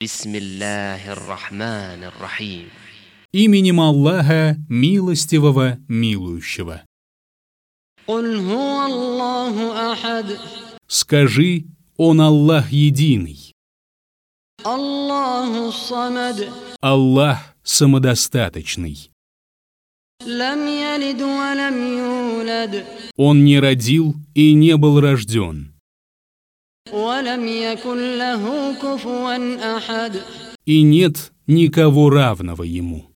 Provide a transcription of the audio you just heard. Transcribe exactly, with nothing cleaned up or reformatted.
Бисмиллахир-рахманир-рахим. Именем Аллаха, милостивого, милующего. Куль хуа Аллаху ахад. Скажи, Он Аллах единый. Аллаху самад. Аллах самодостаточный. Лам ялид ва лам юлад. Он не родил и не был рожден. Ва лам якун лаху куфуан ахад. И нет никого равного Ему.